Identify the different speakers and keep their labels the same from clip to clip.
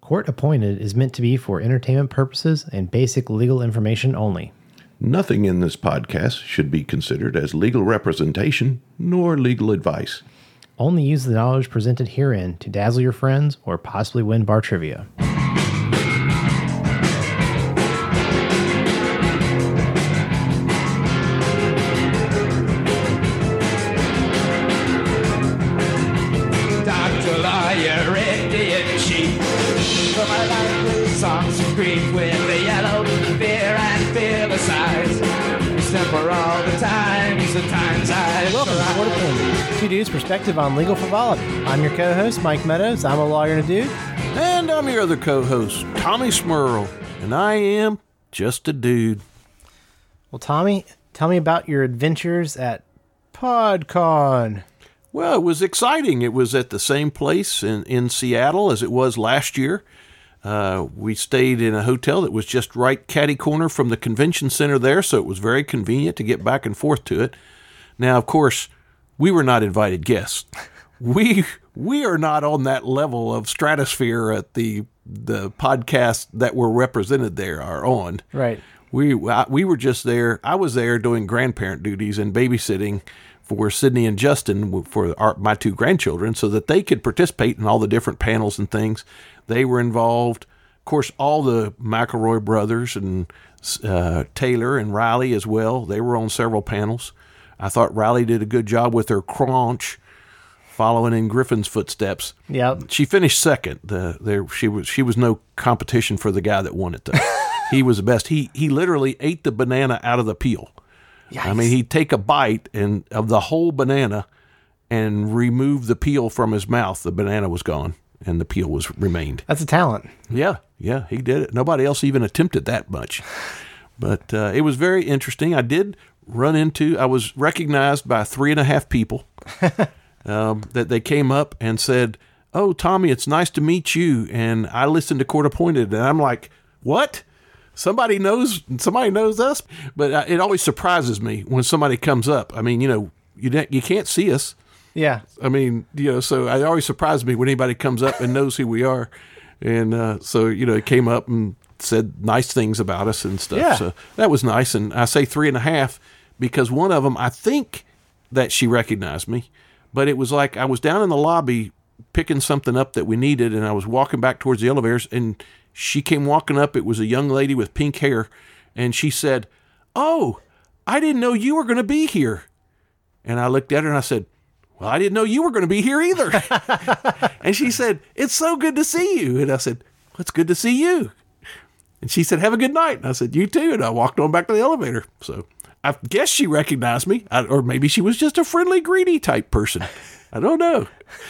Speaker 1: Court Appointed is meant to be for entertainment purposes and basic legal information only.
Speaker 2: Nothing in this podcast should be considered as legal representation nor legal advice.
Speaker 1: Only use the knowledge presented herein to dazzle your friends or possibly win bar trivia. Welcome to Court Appointed, two dudes' perspective on legal frivolity. I'm your co-host, Mike Meadows. I'm a lawyer and a dude.
Speaker 3: And I'm your other co-host, Tommy Smurl. And I am just a dude.
Speaker 1: Well, Tommy, tell me about your adventures at PodCon.
Speaker 3: Well, it was exciting. It was at the same place in Seattle as it was last year. We stayed in a hotel that was just right catty corner from the convention center there, so it was very convenient to get back and forth to it. Now, of course, we were not invited guests. We are not on that level of stratosphere at the podcasts that were represented there are on.
Speaker 1: Right.
Speaker 3: We were just there. I was there doing grandparent duties and babysitting for Sydney and Justin for my two grandchildren so that they could participate in all the different panels and things. They were involved. Of course, all the McElroy brothers and Taylor and Riley as well. They were on several panels. I thought Riley did a good job with her crunch, following in Griffin's footsteps.
Speaker 1: Yep.
Speaker 3: She finished second. She was no competition for the guy that won it, though. He was the best. He literally ate the banana out of the peel.
Speaker 1: Yikes.
Speaker 3: I mean, he'd take a bite of the whole banana and remove the peel from his mouth. The banana was gone, and the peel remained.
Speaker 1: That's a talent.
Speaker 3: Yeah, he did it. Nobody else even attempted that much. But it was very interesting. I was recognized by 3.5 people that they came up and said, "Oh, Tommy, it's nice to meet you." And I listened to Court Appointed, and I'm like, "What? Somebody knows us?" But it always surprises me when somebody comes up. I mean, you can't see us.
Speaker 1: Yeah.
Speaker 3: I mean, so it always surprises me when anybody comes up and knows who we are. And so, it came up and said nice things about us and stuff.
Speaker 1: Yeah.
Speaker 3: So that was nice. And I say 3.5 because one of them, I think that she recognized me, but it was like I was down in the lobby picking something up that we needed, and I was walking back towards the elevators, and she came walking up. It was a young lady with pink hair, and she said, "Oh, I didn't know you were going to be here." And I looked at her and I said, "Well, I didn't know you were going to be here either." And she said, "It's so good to see you." And I said, "Well, it's good to see you." And she said, "Have a good night." And I said, "You too." And I walked on back to the elevator. So I guess she recognized me, or maybe she was just a friendly, greedy type person. I don't know.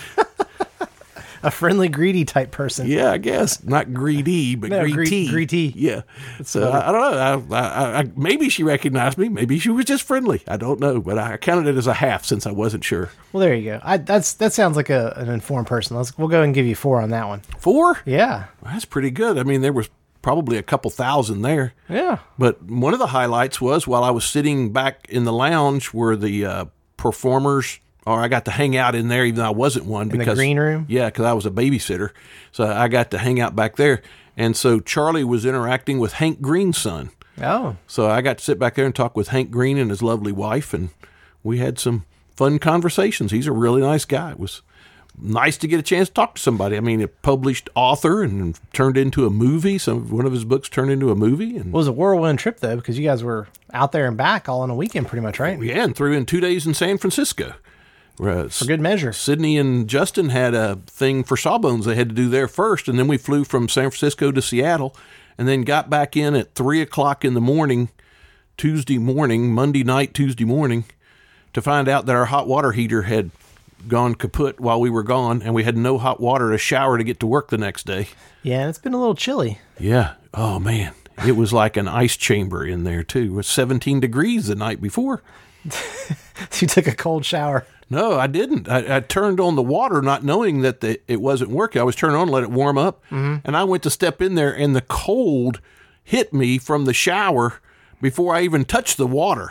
Speaker 1: A friendly, greedy type person.
Speaker 3: Yeah, I guess. Not greedy, but greedy.
Speaker 1: Greedy.
Speaker 3: Yeah. So I don't know. I maybe she recognized me. Maybe she was just friendly. I don't know. But I counted it as a half since I wasn't sure.
Speaker 1: Well, there you go. That sounds like an informed person. We'll go and give you 4 on that one.
Speaker 3: 4?
Speaker 1: Yeah.
Speaker 3: Well, that's pretty good. I mean, there was probably a couple thousand there.
Speaker 1: Yeah.
Speaker 3: But one of the highlights was while I was sitting back in the lounge where the performers, or I got to hang out in there even though I wasn't one.
Speaker 1: In the green room?
Speaker 3: Yeah, because I was a babysitter. So I got to hang out back there. And so Charlie was interacting with Hank Green's son.
Speaker 1: Oh.
Speaker 3: So I got to sit back there and talk with Hank Green and his lovely wife, and we had some fun conversations. He's a really nice guy. It was nice to get a chance to talk to somebody. I mean, a published author and turned into a movie. One of his books turned into a movie. And
Speaker 1: It was a whirlwind trip, though, because you guys were out there and back all in a weekend pretty much, right?
Speaker 3: Yeah, and threw in 2 days in San Francisco.
Speaker 1: For good measure.
Speaker 3: Sydney and Justin had a thing for Sawbones they had to do there first, and then we flew from San Francisco to Seattle, and then got back in at 3 o'clock in the morning, Monday night, Tuesday morning, to find out that our hot water heater had gone kaput while we were gone, and we had no hot water to shower to get to work the next day.
Speaker 1: Yeah, and it's been a little chilly.
Speaker 3: Yeah. Oh, man. It was like an ice chamber in there, too. It was 17 degrees the night before.
Speaker 1: You took a cold shower.
Speaker 3: No, I didn't. I turned on the water not knowing that it wasn't working. I was turning on to let it warm up, and I went to step in there, and the cold hit me from the shower before I even touched the water.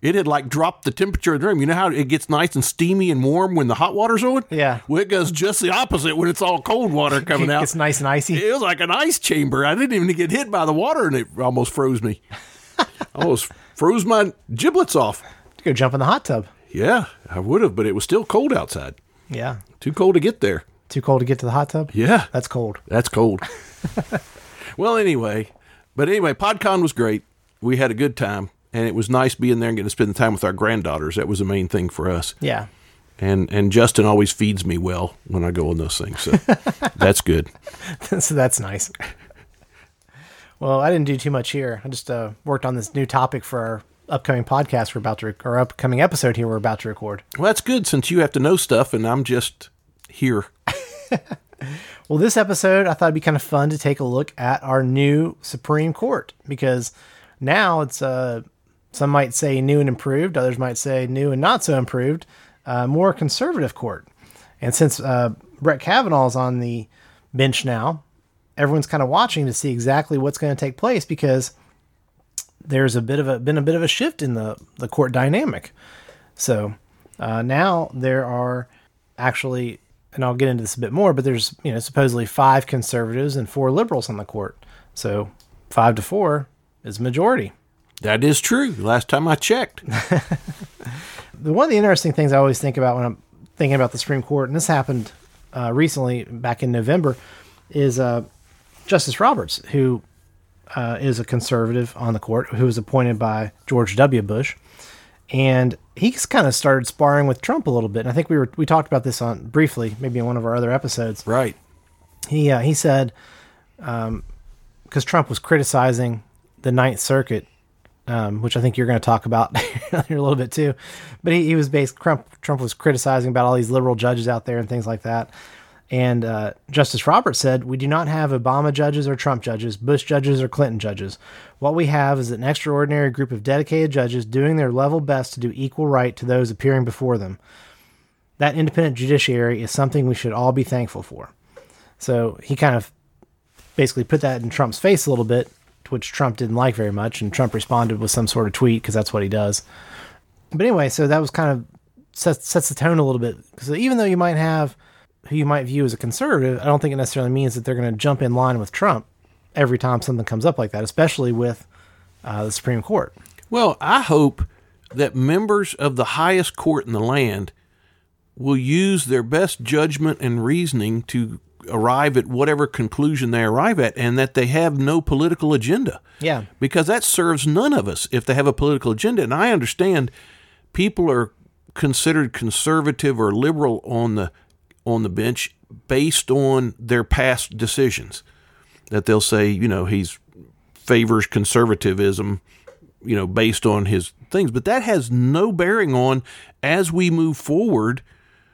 Speaker 3: it had like dropped the temperature of the room. You know how it gets nice and steamy and warm when the hot water's on?
Speaker 1: Yeah.
Speaker 3: Well, it goes just the opposite when it's all cold water coming out.
Speaker 1: It's nice and icy.
Speaker 3: It was like an ice chamber. I didn't even get hit by the water, and it almost froze me. Almost froze my giblets off.
Speaker 1: Go jump in the hot tub.
Speaker 3: Yeah, I would have, but it was still cold outside.
Speaker 1: Yeah.
Speaker 3: Too cold to get there.
Speaker 1: Too cold to get to the hot tub?
Speaker 3: Yeah.
Speaker 1: That's cold.
Speaker 3: That's cold. Well, anyway, PodCon was great. We had a good time, and it was nice being there and getting to spend the time with our granddaughters. That was the main thing for us.
Speaker 1: Yeah.
Speaker 3: And Justin always feeds me well when I go on those things, so that's good.
Speaker 1: So that's nice. Well, I didn't do too much here. I just worked on this new topic for our upcoming podcast our upcoming episode here we're about to record.
Speaker 3: Well, that's good since you have to know stuff, and I'm just here.
Speaker 1: Well, this episode, I thought it'd be kind of fun to take a look at our new Supreme Court, because now it's, some might say new and improved, others might say new and not so improved, more conservative court. And since Brett Kavanaugh's on the bench now, everyone's kind of watching to see exactly what's going to take place, because there's been a bit of a shift in the court dynamic. So now there are actually, and I'll get into this a bit more, but there's, supposedly 5 conservatives and 4 liberals on the court. So 5-4 is majority.
Speaker 3: That is true. Last time I checked.
Speaker 1: One of the interesting things I always think about when I'm thinking about the Supreme Court, and this happened recently back in November, is Justice Roberts, who is a conservative on the court, who was appointed by George W. Bush. And he's kind of started sparring with Trump a little bit. And I think we talked about this briefly, maybe in one of our other episodes.
Speaker 3: Right.
Speaker 1: He said, because Trump was criticizing the Ninth Circuit, which I think you're going to talk about here a little bit too. But he was Trump was criticizing about all these liberal judges out there and things like that. And Justice Roberts said, "We do not have Obama judges or Trump judges, Bush judges or Clinton judges. What we have is an extraordinary group of dedicated judges doing their level best to do equal right to those appearing before them. That independent judiciary is something we should all be thankful for." So he kind of basically put that in Trump's face a little bit, which Trump didn't like very much. And Trump responded with some sort of tweet, because that's what he does. But anyway, so that was kind of sets the tone a little bit. Because even though you might have who you might view as a conservative, I don't think it necessarily means that they're going to jump in line with Trump every time something comes up like that, especially with the Supreme Court.
Speaker 3: Well, I hope that members of the highest court in the land will use their best judgment and reasoning to arrive at whatever conclusion they arrive at, and that they have no political agenda.
Speaker 1: Yeah.
Speaker 3: Because that serves none of us if they have a political agenda. And I understand people are considered conservative or liberal on the bench based on their past decisions, that they'll say, he's favors conservatism, based on his things. But that has no bearing on, as we move forward,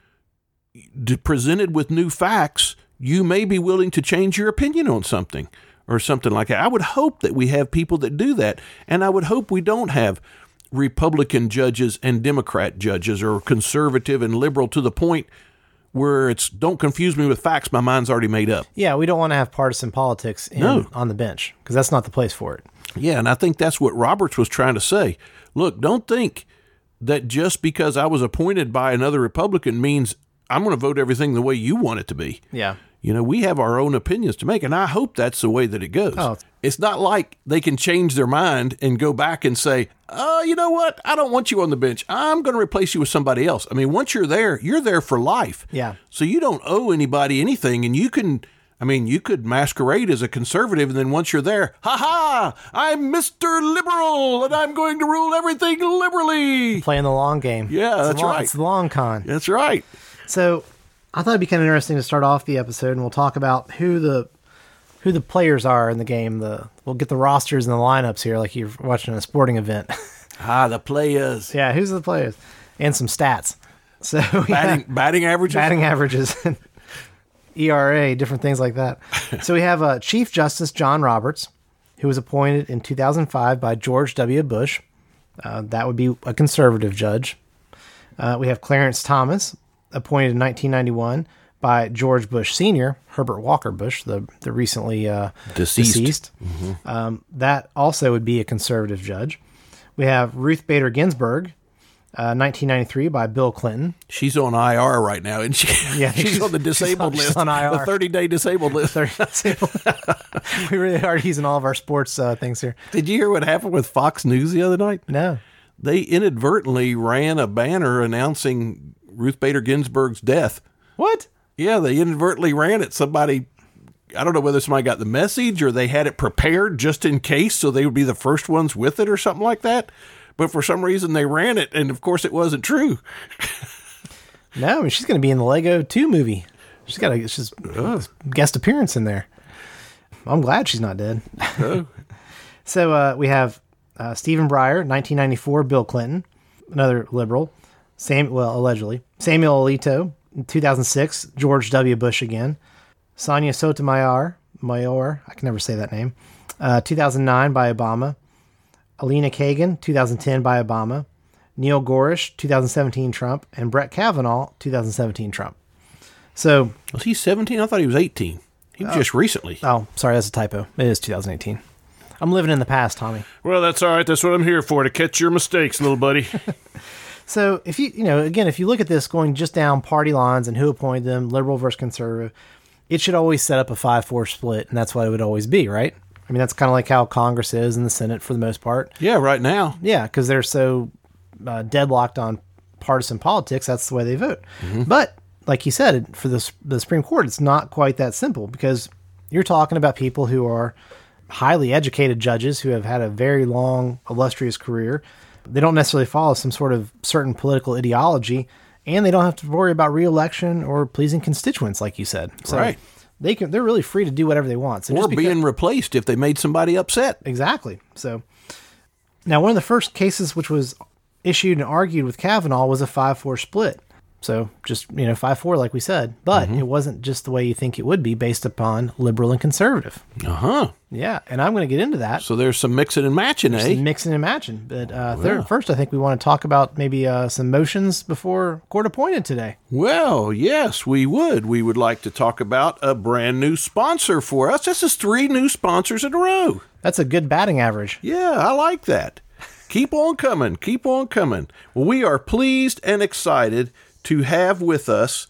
Speaker 3: presented with new facts, you may be willing to change your opinion on something or something like that. I would hope that we have people that do that. And I would hope we don't have Republican judges and Democrat judges, or conservative and liberal, to the point where it's, don't confuse me with facts, my mind's already made up.
Speaker 1: Yeah, we don't want to have partisan politics on the bench, because that's not the place for it.
Speaker 3: Yeah, and I think that's what Roberts was trying to say. Look, don't think that just because I was appointed by another Republican means I'm going to vote everything the way you want it to be.
Speaker 1: Yeah.
Speaker 3: We have our own opinions to make, and I hope that's the way that it goes.
Speaker 1: Oh.
Speaker 3: It's not like they can change their mind and go back and say, you know what? I don't want you on the bench. I'm going to replace you with somebody else. I mean, once you're there for life.
Speaker 1: Yeah.
Speaker 3: So you don't owe anybody anything, and you could masquerade as a conservative, and then once you're there, I'm Mr. Liberal, and I'm going to rule everything liberally.
Speaker 1: Playing the long game.
Speaker 3: Yeah, that's right.
Speaker 1: It's the long con.
Speaker 3: That's right.
Speaker 1: So I thought it'd be kind of interesting to start off the episode, and we'll talk about who the players are in the game. We'll get the rosters and the lineups here, like you're watching a sporting event.
Speaker 3: The players.
Speaker 1: Yeah, who's the players? And some stats. So
Speaker 3: batting averages,
Speaker 1: ERA, different things like that. So we have Chief Justice John Roberts, who was appointed in 2005 by George W. Bush. That would be a conservative judge. We have Clarence Thomas, appointed in 1991 by George Bush Sr., Herbert Walker Bush, the recently deceased.
Speaker 3: Mm-hmm.
Speaker 1: That also would be a conservative judge. We have Ruth Bader Ginsburg, 1993 by Bill Clinton.
Speaker 3: She's on IR right now, isn't she?
Speaker 1: Yeah,
Speaker 3: she's on the disabled list.
Speaker 1: She's on IR.
Speaker 3: The 30-day disabled list.
Speaker 1: We really are using all of our sports things here.
Speaker 3: Did you hear what happened with Fox News the other night?
Speaker 1: No.
Speaker 3: They inadvertently ran a banner announcing Ruth Bader Ginsburg's death.
Speaker 1: What?
Speaker 3: Yeah, they inadvertently ran it. Somebody, I don't know whether somebody got the message or they had it prepared just in case so they would be the first ones with it or something like that. But for some reason they ran it, and of course it wasn't true.
Speaker 1: No, I mean, she's going to be in the Lego 2 movie. She's got a guest appearance in there. I'm glad she's not dead.
Speaker 3: Oh.
Speaker 1: So we have Stephen Breyer, 1994, Bill Clinton, another liberal. Allegedly. Samuel Alito, 2006, George W. Bush again. Sonia Sotomayor, I can never say that name, 2009 by Obama. Alina Kagan, 2010 by Obama. Neil Gorish, 2017 Trump. And Brett Kavanaugh, 2017 Trump. So...
Speaker 3: Was he 17? I thought he was 18. He was just recently.
Speaker 1: Oh, sorry, that's a typo. It is 2018. I'm living in the past, Tommy.
Speaker 3: Well, that's all right. That's what I'm here for, to catch your mistakes, little buddy.
Speaker 1: So if if you look at this going just down party lines and who appointed them, liberal versus conservative, it should always set up a 5-4 split, and that's what it would always be, right? I mean, that's kind of like how Congress is in the Senate for the most part.
Speaker 3: Yeah, right now.
Speaker 1: Yeah, because they're so deadlocked on partisan politics, that's the way they vote. Mm-hmm. But, like you said, for the Supreme Court, it's not quite that simple, because you're talking about people who are highly educated judges who have had a very long, illustrious career. They don't necessarily follow some sort of certain political ideology, and they don't have to worry about re-election or pleasing constituents, like you said. So
Speaker 3: right.
Speaker 1: They're really free to do whatever they want. So
Speaker 3: or being replaced if they made somebody upset.
Speaker 1: Exactly. So now one of the first cases which was issued and argued with Kavanaugh was a 5-4 split. So just, 5-4 like we said. But it wasn't just the way you think it would be based upon liberal and conservative.
Speaker 3: Uh-huh.
Speaker 1: Yeah, and I'm going to get into that.
Speaker 3: So there's some mixing and matching,
Speaker 1: Some mixing and matching. But first, I think we want to talk about maybe some motions before court appointed today.
Speaker 3: Well, yes, we would. We would like to talk about a brand new sponsor for us. This is 3 new sponsors in a row.
Speaker 1: That's a good batting average.
Speaker 3: Yeah, I like that. Keep on coming. Keep on coming. Well, we are pleased and excited to have with us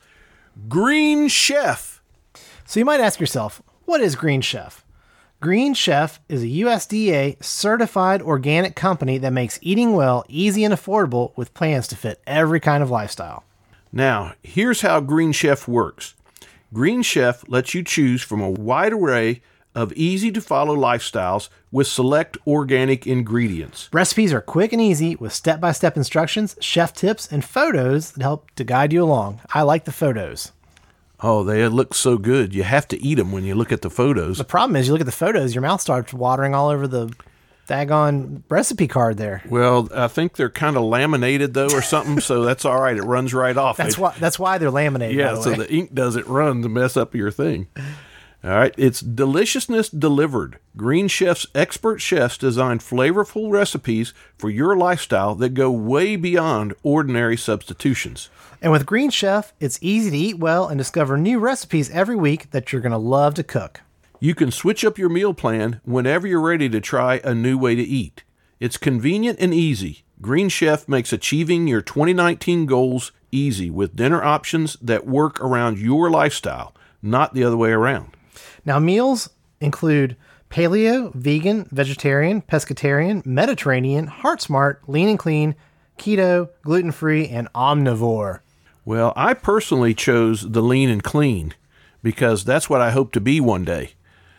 Speaker 3: Green Chef.
Speaker 1: So you might ask yourself, what is Green Chef? Green Chef is a USDA certified organic company that makes eating well easy and affordable with plans to fit every kind of lifestyle.
Speaker 3: Now, here's how Green Chef works. Green Chef lets you choose from a wide array of easy-to-follow lifestyles with select organic ingredients.
Speaker 1: Recipes are quick and easy with step-by-step instructions, chef tips, and photos that help to guide you along. I like the photos.
Speaker 3: Oh, they look so good. You have to eat them when you look at the photos.
Speaker 1: The problem is you look at the photos, your mouth starts watering all over the daggone recipe card there.
Speaker 3: Well, I think they're kind of laminated, though, or something, so that's all right. It runs right off.
Speaker 1: That's why they're laminated,
Speaker 3: yeah,
Speaker 1: by the
Speaker 3: so
Speaker 1: way.
Speaker 3: the ink doesn't run to mess up your thing. All right, it's deliciousness delivered. Green Chef's expert chefs design flavorful recipes for your lifestyle that go way beyond ordinary substitutions.
Speaker 1: And with Green Chef, it's easy to eat well and discover new recipes every week that you're going to love to cook.
Speaker 3: You can switch up your meal plan whenever you're ready to try a new way to eat. It's convenient and easy. Green Chef makes achieving your 2019 goals easy with dinner options that work around your lifestyle, not the other way around.
Speaker 1: Now, meals include paleo, vegan, vegetarian, pescatarian, Mediterranean, heart smart, lean and clean, keto, gluten-free, and omnivore.
Speaker 3: Well, I personally chose the lean and clean because that's what I hope to be one day.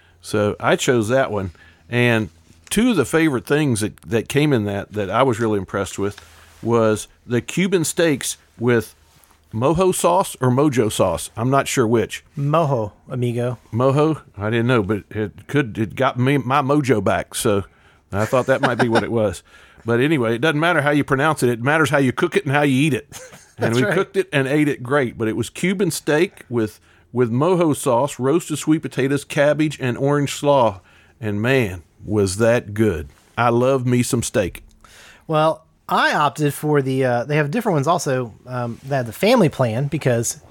Speaker 3: So I chose that one. And 2 of the favorite things that came in that I was really impressed with was the Cuban steaks with mojo sauce or mojo sauce. I'm not sure which.
Speaker 1: Mojo, amigo.
Speaker 3: Mojo? I didn't know, but it got me my mojo back. So I thought that might be what it was. But anyway, it doesn't matter how you pronounce it. It matters how you cook it and how you eat it. And we cooked it and ate it great. But it was Cuban steak with mojo sauce, roasted sweet potatoes, cabbage, and orange slaw. And man, was that good. I love me some steak.
Speaker 1: Well, I opted for they have different ones also. They have the family plan because,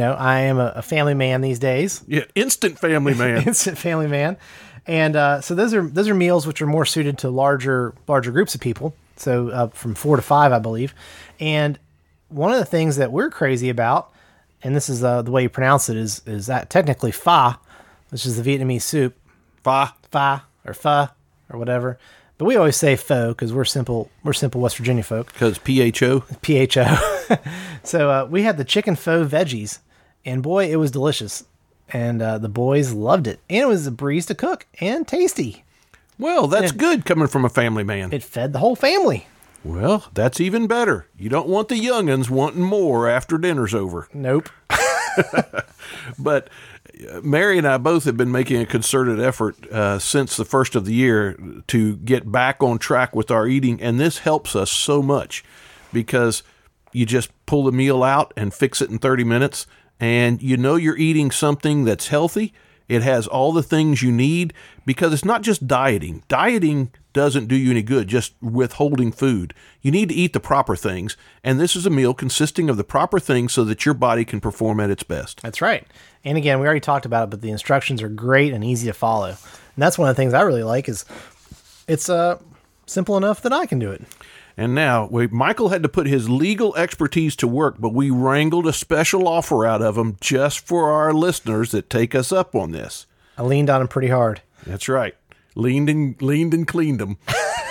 Speaker 1: I am a family man these days.
Speaker 3: Yeah, instant family man.
Speaker 1: Instant family man. And so those are meals which are more suited to larger groups of people. So from 4 to 5, I believe. And one of the things that we're crazy about, and this is the way you pronounce it, is that technically pho, which is the Vietnamese soup.
Speaker 3: Pho.
Speaker 1: Pho or whatever. But we always say pho because we're simple West Virginia folk.
Speaker 3: Because PHO?
Speaker 1: PHO. So we had the chicken pho veggies, and boy, it was delicious. And the boys loved it. And it was a breeze to cook and tasty.
Speaker 3: Well, that's good coming from a family man.
Speaker 1: It fed the whole family.
Speaker 3: Well, that's even better. You don't want the young'uns wanting more after dinner's over.
Speaker 1: Nope.
Speaker 3: But Mary and I both have been making a concerted effort since the first of the year to get back on track with our eating, and this helps us so much because you just pull the meal out and fix it in 30 minutes, and you know you're eating something that's healthy. It has all the things you need because it's not just dieting. Dieting doesn't do you any good, just withholding food. You need to eat the proper things, and this is a meal consisting of the proper things so that your body can perform at its best.
Speaker 1: That's right. And again, we already talked about it, but the instructions are great and easy to follow. And that's one of the things I really like is it's simple enough that I can do it.
Speaker 3: And now, Michael had to put his legal expertise to work, but we wrangled a special offer out of him just for our listeners that take us up on this.
Speaker 1: I leaned on him pretty hard.
Speaker 3: That's right. Leaned and cleaned them.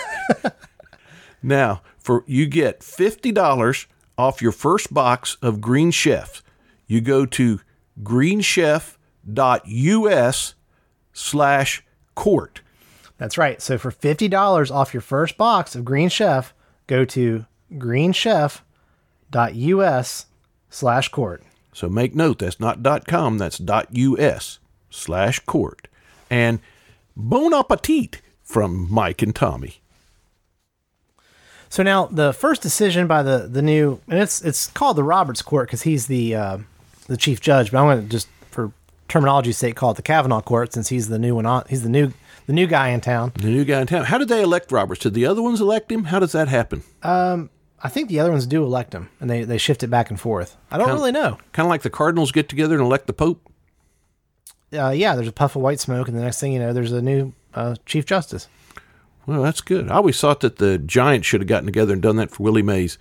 Speaker 3: Now, you get $50 off your first box of Green Chef. You go to greenchef.us/court.
Speaker 1: That's right. So for $50 off your first box of Green Chef, go to greenchef.us/court.
Speaker 3: So make note, that's not .com, that's .us/court. And bon appetit from Mike and Tommy.
Speaker 1: So now the first decision by the new, and it's called the Roberts Court because he's the chief judge, but I'm going to just for terminology's sake call it the Kavanaugh Court since he's the new one. He's the new guy in town.
Speaker 3: The new guy in town. How did they elect Roberts? Did the other ones elect him? How does that happen?
Speaker 1: I think the other ones do elect him, and they shift it back and forth. I don't really know.
Speaker 3: Kind of like the Cardinals get together and elect the Pope?
Speaker 1: Yeah, there's a puff of white smoke, and the next thing you know, there's a new Chief Justice.
Speaker 3: Well, that's good. I always thought that the Giants should have gotten together and done that for Willie Mays.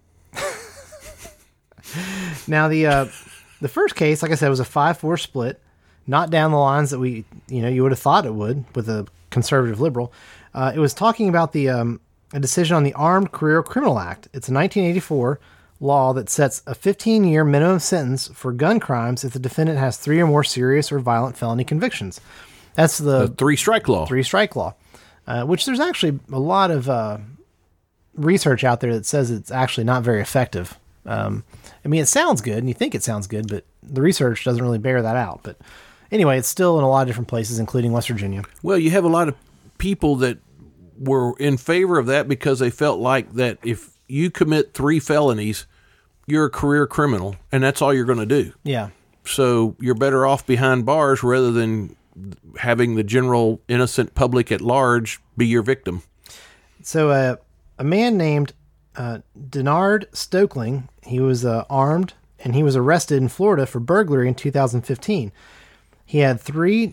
Speaker 1: Now, the first case, like I said, was a 5-4 split, not down the lines that you would have thought it would with a conservative liberal. It was talking about a decision on the Armed Career Criminal Act. It's a 1984 law that sets a 15-year minimum sentence for gun crimes if the defendant has 3 or more serious or violent felony convictions. That's the
Speaker 3: 3-strike law.
Speaker 1: 3-strike law, which there's actually a lot of research out there that says it's actually not very effective. I mean, it sounds good, and you think it sounds good, but the research doesn't really bear that out. But anyway, it's still in a lot of different places, including West Virginia.
Speaker 3: Well, you have a lot of people that were in favor of that because they felt like that if you commit 3 felonies, you're a career criminal, and that's all you're going to do.
Speaker 1: Yeah.
Speaker 3: So you're better off behind bars rather than having the general innocent public at large be your victim.
Speaker 1: So a man named Denard Stokeling, he was armed, and he was arrested in Florida for burglary in 2015. He had 3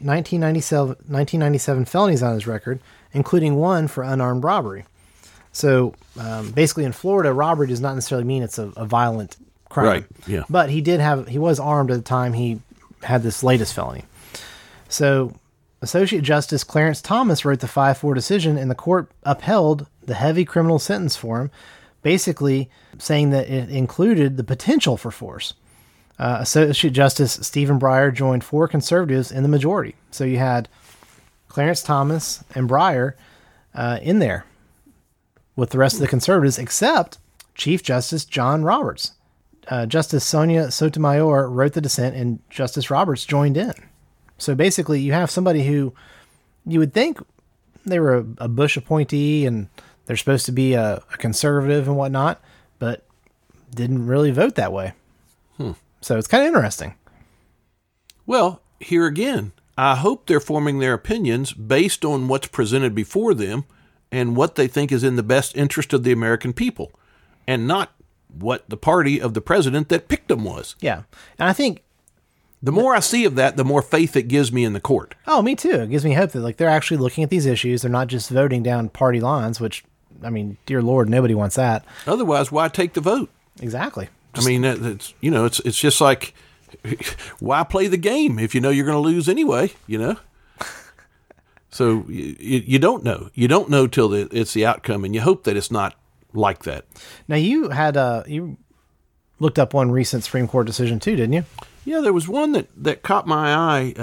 Speaker 1: 1997 felonies on his record, including 1 for unarmed robbery. So basically in Florida, robbery does not necessarily mean it's a violent crime.
Speaker 3: Right, yeah.
Speaker 1: But he was armed at the time he had this latest felony. So Associate Justice Clarence Thomas wrote the 5-4 decision, and the court upheld the heavy criminal sentence for him, basically saying that it included the potential for force. Associate Justice Stephen Breyer joined 4 conservatives in the majority. So you had Clarence Thomas and Breyer in there with the rest of the conservatives, except Chief Justice John Roberts. Justice Sonia Sotomayor wrote the dissent, and Justice Roberts joined in. So basically, you have somebody who you would think they were a Bush appointee and they're supposed to be a conservative and whatnot, but didn't really vote that way. So it's kind of interesting.
Speaker 3: Well, here again, I hope they're forming their opinions based on what's presented before them and what they think is in the best interest of the American people, and not what the party of the president that picked them was.
Speaker 1: Yeah. And I think
Speaker 3: the more I see of that, the more faith it gives me in the court.
Speaker 1: Oh, me too. It gives me hope that they're actually looking at these issues. They're not just voting down party lines, which I mean, dear Lord, nobody wants that.
Speaker 3: Otherwise, why take the vote?
Speaker 1: Exactly.
Speaker 3: I mean, it's it's just like, why play the game if you know you're going to lose anyway? So you don't know. You don't know till it's the outcome, and you hope that it's not like that.
Speaker 1: Now you had you looked up one recent Supreme Court decision too, didn't you?
Speaker 3: Yeah, there was one that caught my eye.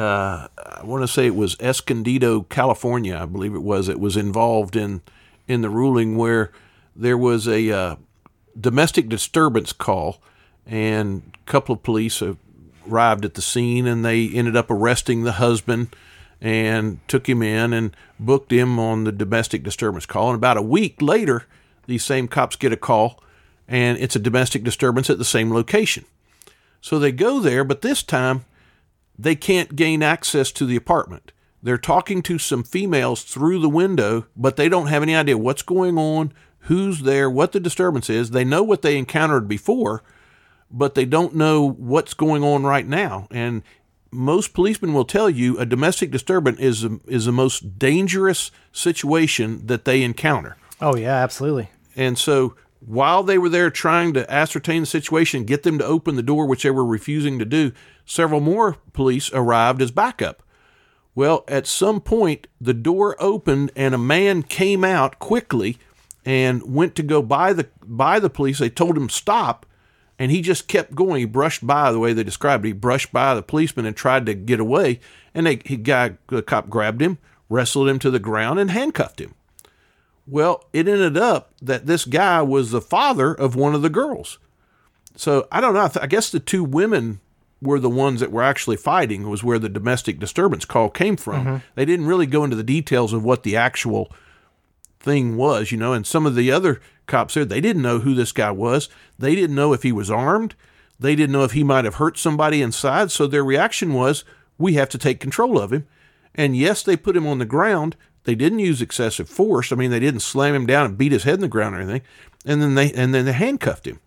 Speaker 3: I want to say it was Escondido, California, I believe it was. It was involved in the ruling where there was a domestic disturbance call, and a couple of police arrived at the scene, and they ended up arresting the husband and took him in and booked him on the domestic disturbance call. And about a week later, these same cops get a call, and it's a domestic disturbance at the same location. So they go there, but this time they can't gain access to the apartment. They're talking to some females through the window, but they don't have any idea what's going on, who's there, what the disturbance is. They know what they encountered before, but they don't know what's going on right now. And most policemen will tell you a domestic disturbance is the most dangerous situation that they encounter.
Speaker 1: Oh, yeah, absolutely.
Speaker 3: And so while they were there trying to ascertain the situation, get them to open the door, which they were refusing to do, several more police arrived as backup. Well, at some point, the door opened and a man came out quickly and went to go by the police. They told him stop, and he just kept going. He brushed by, the way they described it. He brushed by the policeman and tried to get away, and the cop grabbed him, wrestled him to the ground, and handcuffed him. Well, it ended up that this guy was the father of one of the girls. So I don't know. I guess the two women were the ones that were actually fighting, was where the domestic disturbance call came from. Mm-hmm. They didn't really go into the details of what the actual thing was, and some of the other cops there, they didn't know who this guy was. They didn't know if he was armed. They didn't know if he might have hurt somebody inside. So their reaction was, we have to take control of him. And yes, they put him on the ground. They didn't use excessive force. I mean, they didn't slam him down and beat his head in the ground or anything. And then they handcuffed him.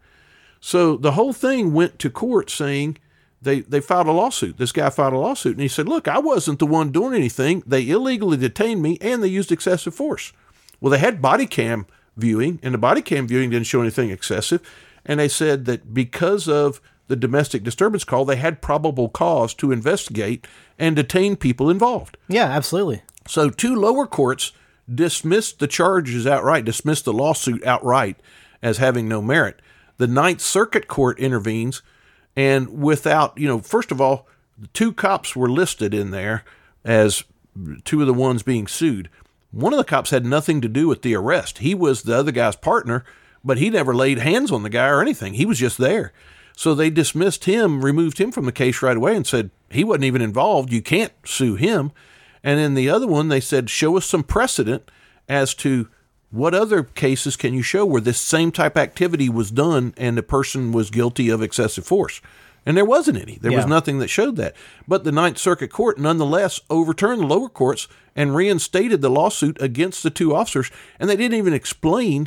Speaker 3: So the whole thing went to court saying they filed a lawsuit. This guy filed a lawsuit, and he said, look, I wasn't the one doing anything. They illegally detained me, and they used excessive force. Well, they had body cam viewing, and the body cam viewing didn't show anything excessive. And they said that because of the domestic disturbance call, they had probable cause to investigate and detain people involved.
Speaker 1: Yeah, absolutely.
Speaker 3: So two lower courts dismissed the charges outright, dismissed the lawsuit outright as having no merit. The Ninth Circuit Court intervenes, and without, first of all, the two cops were listed in there as two of the ones being sued. One of the cops had nothing to do with the arrest. He was the other guy's partner, but he never laid hands on the guy or anything. He was just there. So they dismissed him, removed him from the case right away and said, he wasn't even involved. You can't sue him. And then the other one, they said, show us some precedent as to what other cases can you show where this same type activity was done and the person was guilty of excessive force. And there wasn't any. There was nothing that showed that. But the Ninth Circuit Court nonetheless overturned the lower courts and reinstated the lawsuit against the two officers. And they didn't even explain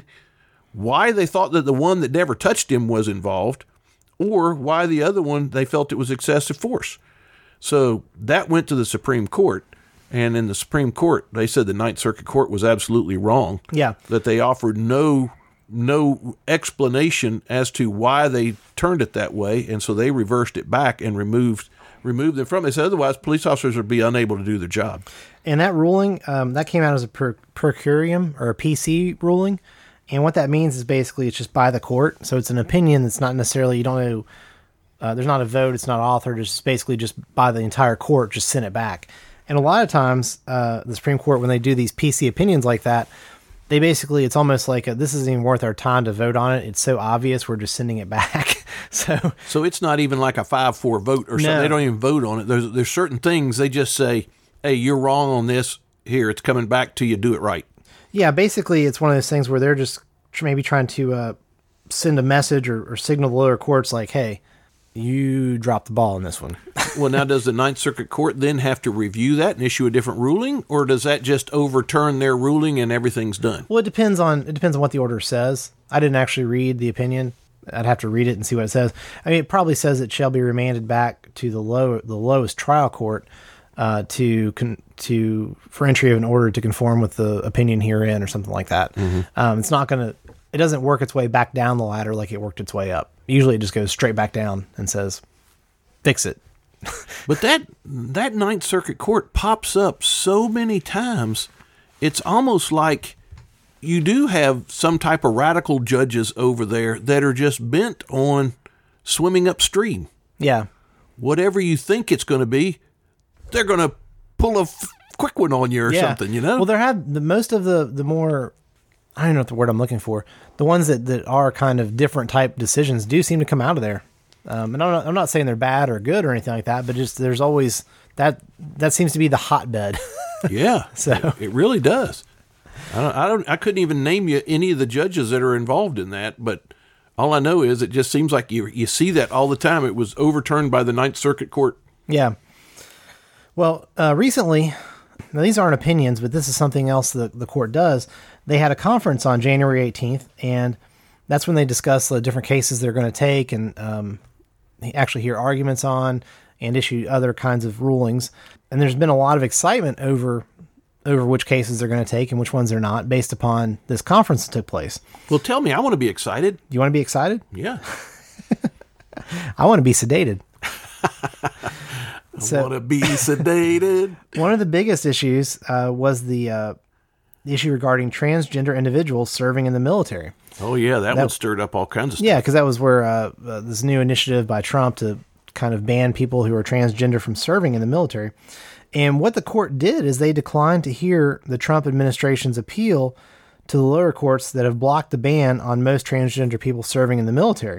Speaker 3: why they thought that the one that never touched him was involved, or why the other one, they felt it was excessive force. So that went to the Supreme Court. And in the Supreme Court, they said the Ninth Circuit Court was absolutely wrong.
Speaker 1: Yeah.
Speaker 3: That they offered no explanation as to why they turned it that way, and so they reversed it back and removed them from it. They said otherwise police officers would be unable to do their job. And
Speaker 1: that ruling, that came out as a per curiam or a PC ruling, and what that means is basically it's just by the court. So it's an opinion that's not necessarily, you don't know, there's not a vote, it's not authored, it's basically just by the entire court, just send it back. And a lot of times, the Supreme Court, when they do these PC opinions like that, they basically, it's almost like this isn't even worth our time to vote on it. It's so obvious, we're just sending it back. So it's not even like a 5-4 vote or something. No. They don't even vote on it. There's certain things they just say, hey, you're wrong on this. Here, it's coming back to you. Do it right. Yeah, basically, it's one of those things where they're just maybe trying to send a message or signal the lower courts like, hey, you dropped the ball in this one. Well, now, does the Ninth Circuit Court then have to review that and issue a different ruling, or does that just overturn their ruling and everything's done? Well, it depends on what the order says. I didn't actually read the opinion. I'd have to read it and see what it says. I mean, it probably says it shall be remanded back to the lowest trial court. for entry of an order to conform with the opinion herein or something like that. It's not going to. It doesn't work its way back down the ladder like it worked its way up. Usually, it just goes straight back down and says, "Fix it."
Speaker 3: But that Ninth Circuit Court pops up so many times, it's almost like you do have some type of radical judges over there that are just bent on swimming upstream.
Speaker 1: Yeah.
Speaker 3: Whatever you think it's going to be, they're going to pull a quick one on you or something, you know?
Speaker 1: Well, there have most of the more, I don't know what the word I'm looking for, the ones that are kind of different type decisions do seem to come out of there. And I'm not saying they're bad or good or anything like that, but just there's always that seems to be the hotbed.
Speaker 3: Yeah,
Speaker 1: so
Speaker 3: it really does. I couldn't even name you any of the judges that are involved in that, but all I know is it just seems like you see that all the time. It was overturned by the Ninth Circuit Court.
Speaker 1: Yeah. Well, recently, now these aren't opinions, but this is something else that the court does. They had a conference on January 18th, and that's when they discuss the different cases they're going to take and actually hear arguments on and issue other kinds of rulings. And there's been a lot of excitement over which cases they're going to take and which ones they're not based upon this conference that took place.
Speaker 3: Well, tell me, I want to be excited.
Speaker 1: You want to be excited?
Speaker 3: Yeah.
Speaker 1: I want to be sedated.
Speaker 3: I want to be sedated.
Speaker 1: One of the biggest issues was the issue regarding transgender individuals serving in the military.
Speaker 3: Oh, yeah, that one stirred up all kinds of stuff.
Speaker 1: Yeah, because that was where this new initiative by Trump to kind of ban people who are transgender from serving in the military. And what the court did is they declined to hear the Trump administration's appeal to the lower courts that have blocked the ban on most transgender people serving in the military.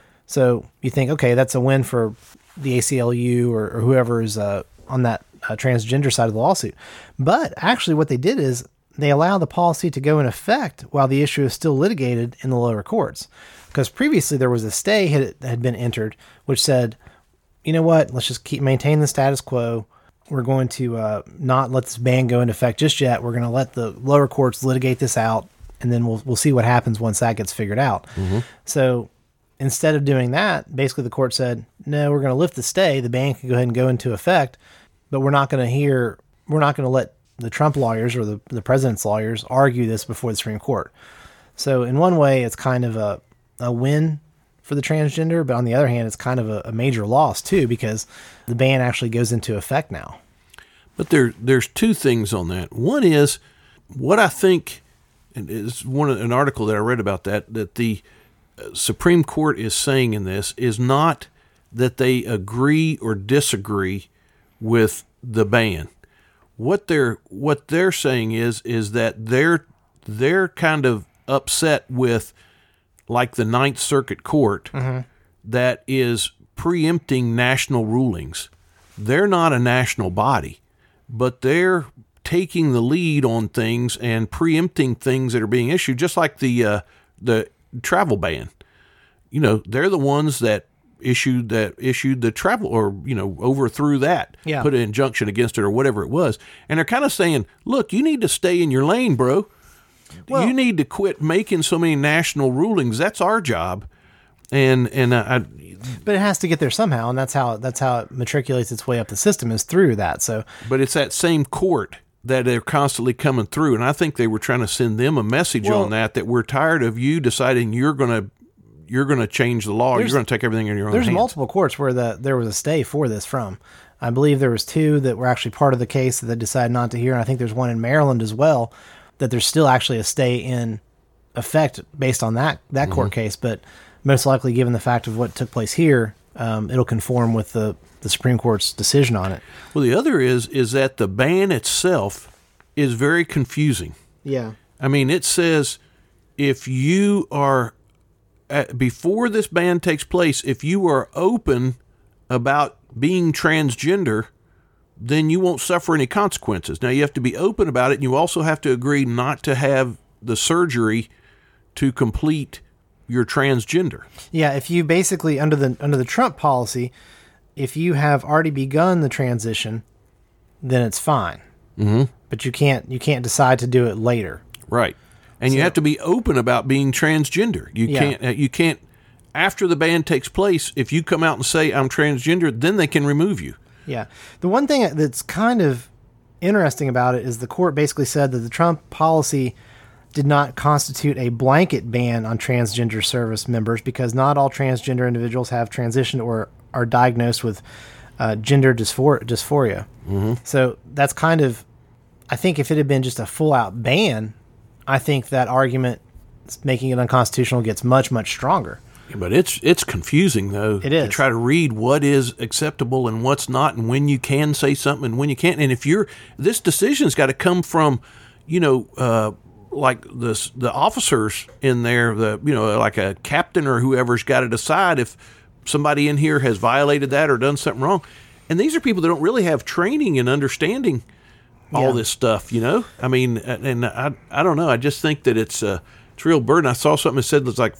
Speaker 1: So you think, okay, that's a win for the ACLU or whoever is on that transgender side of the lawsuit. But actually what they did is they allowed the policy to go in effect while the issue is still litigated in the lower courts. Because previously there was a stay had been entered, which said, you know what, let's just maintain the status quo. We're going to not let this ban go into effect just yet. We're going to let the lower courts litigate this out, and then we'll see what happens once that gets figured out. Mm-hmm. So instead of doing that, basically the court said, no, we're going to lift the stay. The ban can go ahead and go into effect, but we're not going to let the Trump lawyers or the president's lawyers argue this before the Supreme Court. So in one way, it's kind of a win for the transgender, but on the other hand, it's kind of a major loss too, because the ban actually goes into effect now.
Speaker 3: But there's two things on that. One is what I think, and it's an article that I read about that the Supreme Court is saying in this is not that they agree or disagree with the ban. What they're saying is that they're kind of upset with, like, the Ninth Circuit Court that is preempting national rulings. They're not a national body, but they're taking the lead on things and preempting things that are being issued, just like the travel ban. You know, they're the ones that issued the travel, or, you know, overthrew that, put an injunction against it or whatever it was. And they're kind of saying, look, you need to stay in your lane, bro. Well, you need to quit making so many national rulings. That's our job. But
Speaker 1: it has to get there somehow, and that's how it matriculates its way up the system, is through that. So, but
Speaker 3: it's that same court that they're constantly coming through, and I think they were trying to send them a message on that we're tired of you deciding you're going to change the law. You're going to take everything in your own hands.
Speaker 1: There's multiple courts where there was a stay for this from. I believe there was two that were actually part of the case that they decided not to hear, and I think there's one in Maryland as well, that there's still actually a stay in effect based on that court case. But most likely, given the fact of what took place here, it'll conform with the Supreme Court's decision on it.
Speaker 3: Well, the other is that the ban itself is very confusing.
Speaker 1: Yeah.
Speaker 3: I mean, it says if you are, before this ban takes place, if you are open about being transgender, then you won't suffer any consequences. Now, you have to be open about it, and you also have to agree not to have the surgery to complete your transgender.
Speaker 1: Yeah, if you basically, under the Trump policy, if you have already begun the transition, then it's fine. Mm-hmm. But you can't decide to do it later.
Speaker 3: Right. And you have to be open about being transgender. You can't, after the ban takes place, if you come out and say, I'm transgender, then they can remove you.
Speaker 1: Yeah. The one thing that's kind of interesting about it is the court basically said that the Trump policy did not constitute a blanket ban on transgender service members because not all transgender individuals have transitioned or are diagnosed with gender dysphoria. So that's kind of, I think if it had been just a full-out ban, I think that argument making it unconstitutional gets much, much stronger.
Speaker 3: But it's confusing, though.
Speaker 1: It is.
Speaker 3: To try to read what is acceptable and what's not, and when you can say something and when you can't. And if this decision's got to come from, like the officers in there, like a captain or whoever's got to decide if somebody in here has violated that or done something wrong. And these are people that don't really have training in understanding all this stuff, I mean, and I don't know. I just think that it's a real burden. I saw something that said there's like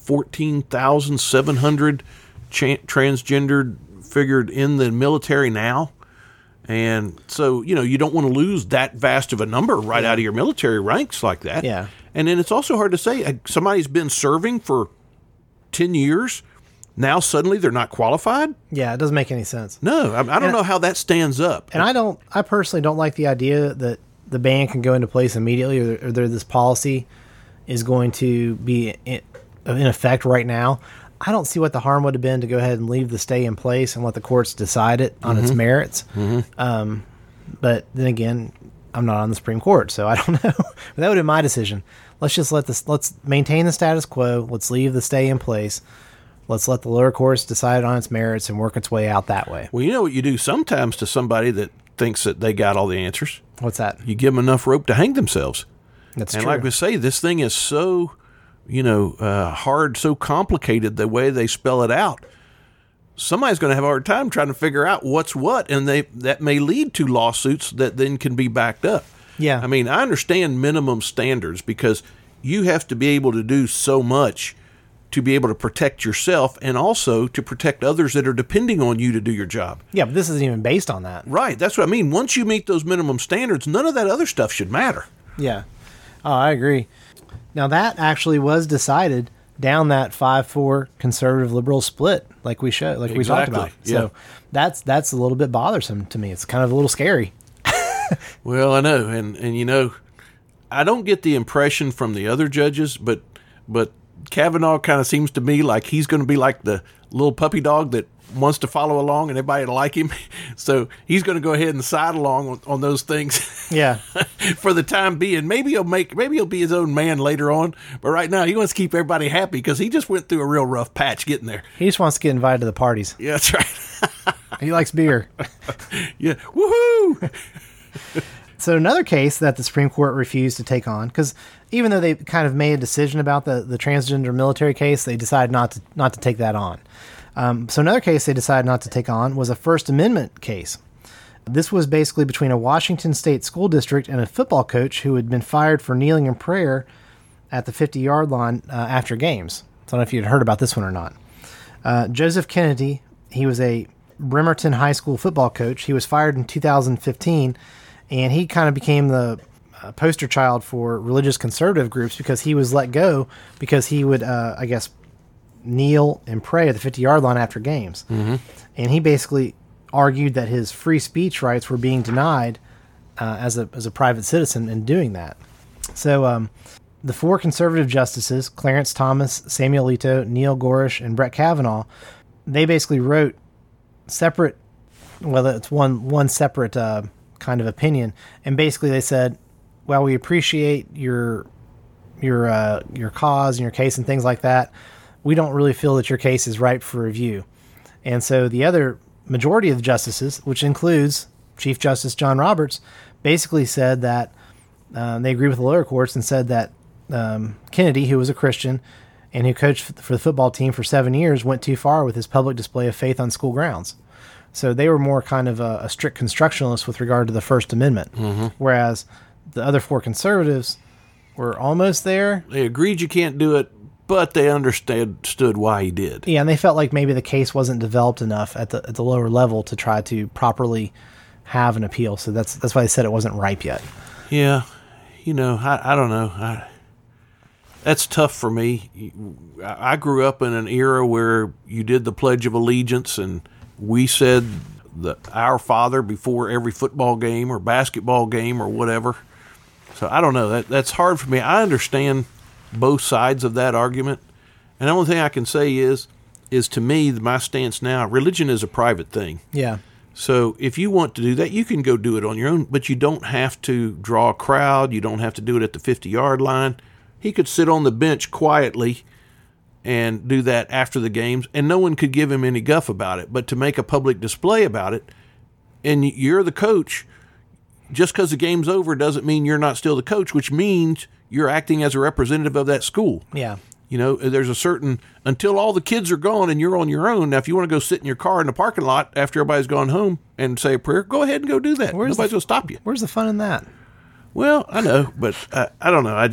Speaker 3: 14,700 transgendered figured in the military now. And so, you don't want to lose that vast of a number right out of your military ranks like that.
Speaker 1: Yeah.
Speaker 3: And then it's also hard to say somebody's been serving for 10 years. Now suddenly they're not qualified?
Speaker 1: Yeah, it doesn't make any sense.
Speaker 3: No, I don't know how that stands up.
Speaker 1: And I personally don't like the idea that the ban can go into place immediately or this policy is going to be in effect right now. I don't see what the harm would have been to go ahead and leave the stay in place and let the courts decide it on its merits. But then again, I'm not on the Supreme Court, so I don't know. But that would be my decision. Let's maintain the status quo. Let's leave the stay in place. Let's let the lower courts decide on its merits and work its way out that way.
Speaker 3: Well, you know what you do sometimes to somebody that thinks that they got all the answers?
Speaker 1: What's that?
Speaker 3: You give them enough rope to hang themselves.
Speaker 1: That's
Speaker 3: true. And like we say, this thing is so, hard, so complicated the way they spell it out. Somebody's going to have a hard time trying to figure out what's what, and that may lead to lawsuits that then can be backed up.
Speaker 1: Yeah.
Speaker 3: I mean, I understand minimum standards because you have to be able to do so much to be able to protect yourself and also to protect others that are depending on you to do your job.
Speaker 1: Yeah, but this isn't even based on that.
Speaker 3: Right. That's what I mean. Once you meet those minimum standards, none of that other stuff should matter.
Speaker 1: Yeah. Oh, I agree. Now, that actually was decided down that 5-4 conservative liberal split like we talked about.
Speaker 3: Yeah.
Speaker 1: So that's a little bit bothersome to me. It's kind of a little scary.
Speaker 3: Well, I know. And I don't get the impression from the other judges, but Kavanaugh kind of seems to me like he's going to be like the little puppy dog that wants to follow along and everybody to like him. So he's going to go ahead and side along on those things.
Speaker 1: Yeah.
Speaker 3: For the time being. Maybe he'll be his own man later on. But right now he wants to keep everybody happy because he just went through a real rough patch getting there.
Speaker 1: He just wants to get invited to the parties.
Speaker 3: Yeah, that's right.
Speaker 1: He likes beer.
Speaker 3: Yeah. Woohoo!
Speaker 1: So another case that the Supreme Court refused to take on, because even though they kind of made a decision about the transgender military case, they decided not to take that on. So another case they decided not to take on was a First Amendment case. This was basically between a Washington State school district and a football coach who had been fired for kneeling in prayer at the 50-yard line after games. I don't know if you'd heard about this one or not. Joseph Kennedy, he was a Bremerton High School football coach. He was fired in 2015, and he kind of became the poster child for religious conservative groups because he was let go because he would, kneel and pray at the 50-yard line after games. Mm-hmm. And he basically argued that his free speech rights were being denied as a private citizen in doing that. So the four conservative justices, Clarence Thomas, Samuel Alito, Neil Gorsuch, and Brett Kavanaugh, they basically wrote separate, well, it's one separate kind of opinion, and basically they said, well, we appreciate your cause and your case and things like that. We don't really feel that your case is ripe for review. And so the other majority of the justices, which includes Chief Justice John Roberts, basically said that they agree with the lower courts and said that Kennedy, who was a Christian and who coached for the football team for 7 years, went too far with his public display of faith on school grounds. So they were more kind of a strict constructionalist with regard to the First Amendment, whereas the other four conservatives were almost there.
Speaker 3: They agreed you can't do it, but they understood why he did.
Speaker 1: Yeah, and they felt like maybe the case wasn't developed enough at the lower level to try to properly have an appeal. So that's why they said it wasn't ripe yet.
Speaker 3: Yeah, I don't know. That's tough for me. I grew up in an era where you did the Pledge of Allegiance, and we said the Our Father before every football game or basketball game or whatever. So I don't know. That's hard for me. I understand both sides of that argument, and the only thing I can say is to me, my stance now, religion is a private thing.
Speaker 1: Yeah.
Speaker 3: So if you want to do that, you can go do it on your own, but you don't have to draw a crowd. You don't have to do it at the 50-yard line. He could sit on the bench quietly and do that after the games, and no one could give him any guff about it. But to make a public display about it, and you're the coach, just because the game's over doesn't mean you're not still the coach, which means you're acting as a representative of that school.
Speaker 1: Yeah.
Speaker 3: You know, there's a certain, until all the kids are gone and you're on your own. Now, if you want to go sit in your car in the parking lot after everybody's gone home and say a prayer, go ahead and go do that. Nobody's going to stop you.
Speaker 1: Where's the fun in that?
Speaker 3: Well, I know, but I don't know. I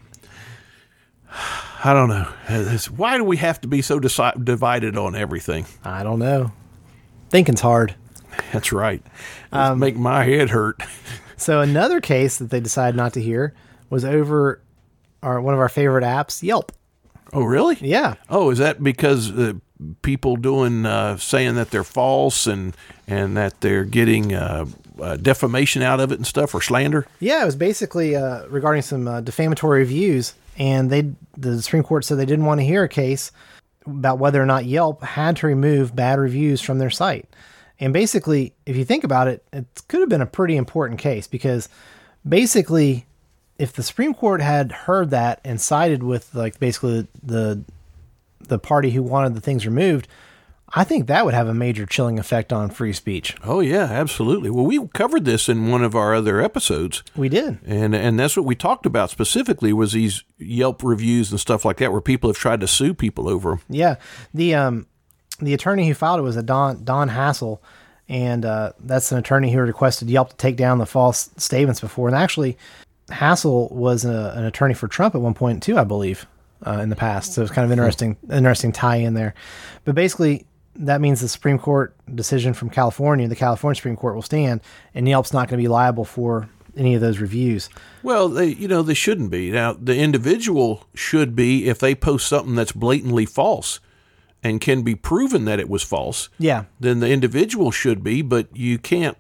Speaker 3: don't know. Why do we have to be so divided on everything?
Speaker 1: I don't know. Thinking's hard.
Speaker 3: That's right. Make my head hurt.
Speaker 1: So another case that they decided not to hear was over one of our favorite apps, Yelp.
Speaker 3: Oh, really?
Speaker 1: Yeah.
Speaker 3: Oh, is that because people saying that they're false and that they're getting defamation out of it and stuff, or slander?
Speaker 1: Yeah, it was basically regarding some defamatory reviews, and the Supreme Court said they didn't want to hear a case about whether or not Yelp had to remove bad reviews from their site. And basically, if you think about it, it could have been a pretty important case, because basically, if the Supreme Court had heard that and sided with basically the party who wanted the things removed, I think that would have a major chilling effect on free speech.
Speaker 3: Oh yeah, absolutely. Well, we covered this in one of our other episodes.
Speaker 1: We did.
Speaker 3: And that's what we talked about specifically, was these Yelp reviews and stuff like that, where people have tried to sue people over them.
Speaker 1: Yeah. The attorney who filed it was a Don Hassel, and that's an attorney who requested Yelp to take down the false statements before. And actually, Hassel was an attorney for Trump at one point too, I believe, in the past. So it's kind of interesting tie in there. But basically, that means the Supreme Court decision from California, the California Supreme Court, will stand, and Yelp's not going to be liable for any of those reviews.
Speaker 3: Well, they shouldn't be. Now, the individual should be if they post something that's blatantly false and can be proven that it was false.
Speaker 1: Yeah.
Speaker 3: Then the individual should be, but you can't.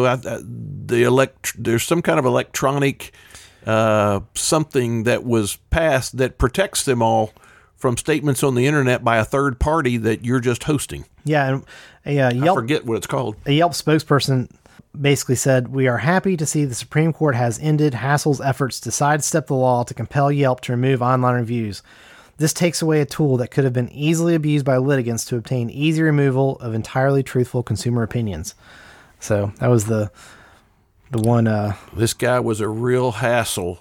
Speaker 3: There's some kind of electronic something that was passed that protects them all from statements on the internet by a third party that you're just hosting.
Speaker 1: Yeah, and Yelp,
Speaker 3: I forget what it's called.
Speaker 1: A Yelp spokesperson basically said, "We are happy to see the Supreme Court has ended Hassel's efforts to sidestep the law to compel Yelp to remove online reviews. This takes away a tool that could have been easily abused by litigants to obtain easy removal of entirely truthful consumer opinions." So that was the one.
Speaker 3: This guy was a real hassle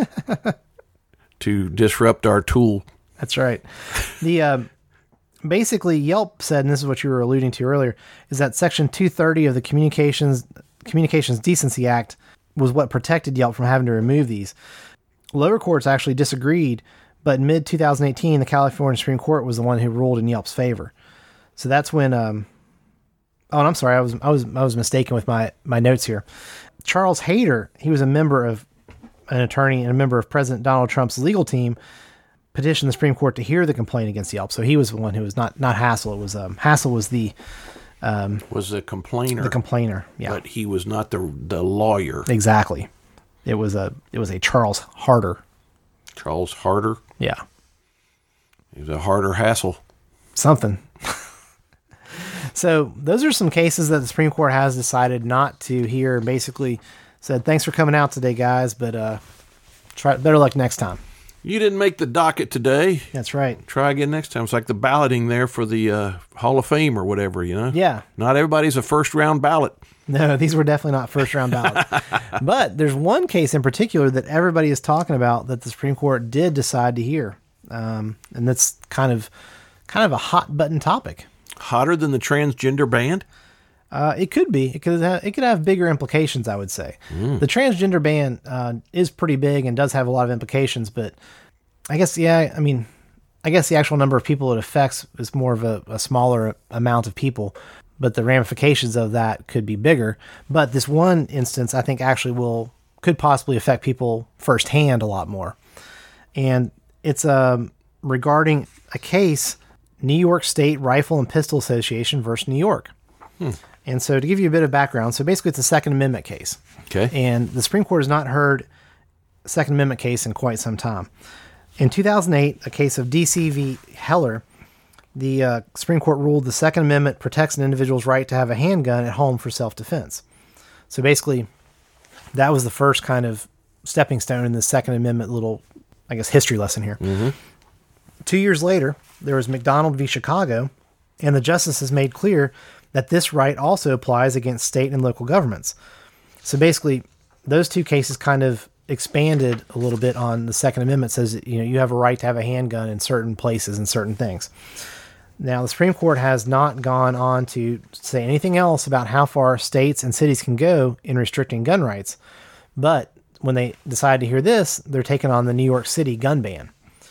Speaker 3: to disrupt our tool.
Speaker 1: That's right. Basically, Yelp said, and this is what you were alluding to earlier, is that Section 230 of the Communications Decency Act was what protected Yelp from having to remove these. Lower courts actually disagreed, but in mid-2018, the California Supreme Court was the one who ruled in Yelp's favor. So that's when. Oh, and I'm sorry, I was mistaken with my notes here. Charles Hader, he was an attorney and a member of President Donald Trump's legal team, petitioned the Supreme Court to hear the complaint against Yelp. So he was the one who was not Hassel. It was Hassel was the
Speaker 3: complainer.
Speaker 1: The complainer, yeah.
Speaker 3: But he was not the lawyer.
Speaker 1: Exactly. It was a Charles Harder.
Speaker 3: Charles Harder.
Speaker 1: Yeah.
Speaker 3: He was a harder hassle.
Speaker 1: Something. So those are some cases that the Supreme Court has decided not to hear. Basically said, "Thanks for coming out today, guys, but better luck next time."
Speaker 3: You didn't make the docket today.
Speaker 1: That's right.
Speaker 3: Try again next time. It's like the balloting there for the Hall of Fame or whatever, you know?
Speaker 1: Yeah.
Speaker 3: Not everybody's a first-round ballot.
Speaker 1: No, these were definitely not first-round ballots. But there's one case in particular that everybody is talking about that the Supreme Court did decide to hear. And that's kind of a hot-button topic.
Speaker 3: Hotter than the transgender ban?
Speaker 1: It could be. It could have bigger implications, I would say. The transgender ban is pretty big and does have a lot of implications, but I guess, the actual number of people it affects is more of a smaller amount of people, but the ramifications of that could be bigger. But this one instance, I think, actually could possibly affect people firsthand a lot more. And it's regarding a case, New York State Rifle and Pistol Association versus New York. And so to give you a bit of background, so basically it's a Second Amendment case.
Speaker 3: Okay.
Speaker 1: And the Supreme Court has not heard a Second Amendment case in quite some time. In 2008, a case of DC v. Heller, the Supreme Court ruled the Second Amendment protects an individual's right to have a handgun at home for self-defense. So basically, that was the first kind of stepping stone in the Second Amendment little, I guess, history lesson here. 2 years later, there was McDonald v. Chicago, and the justices made clear that this right also applies against state and local governments. So basically, those two cases kind of expanded a little bit on the Second Amendment. Says that, you have a right to have a handgun in certain places and certain things. Now, the Supreme Court has not gone on to say anything else about how far states and cities can go in restricting gun rights. But when they decide to hear this, they're taking on the New York City gun ban.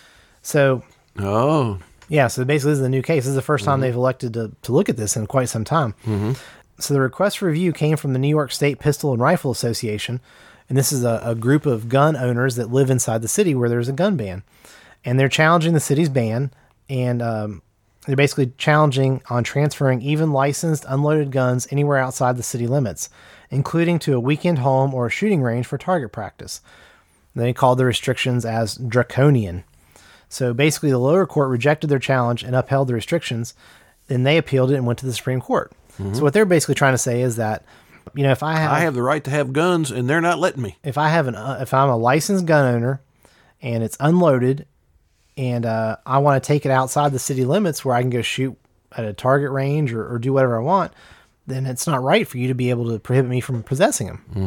Speaker 1: So,
Speaker 3: Oh,
Speaker 1: yeah, so basically this is a new case. This is the first time they've elected to look at this in quite some time. So the request for review came from the New York State Pistol and Rifle Association, and this is a group of gun owners that live inside the city where there's a gun ban. And they're challenging the city's ban, and they're basically challenging on transferring even licensed unloaded guns anywhere outside the city limits, including to a weekend home or a shooting range for target practice. They called the restrictions as draconian. So basically, the lower court rejected their challenge and upheld the restrictions. Then they appealed it and went to the Supreme Court. So what they're basically trying to say is that, if I
Speaker 3: have the right to have guns, and they're not letting me.
Speaker 1: if I'm a licensed gun owner and it's unloaded, and I want to take it outside the city limits where I can go shoot at a target range or do whatever I want, then it's not right for you to be able to prohibit me from possessing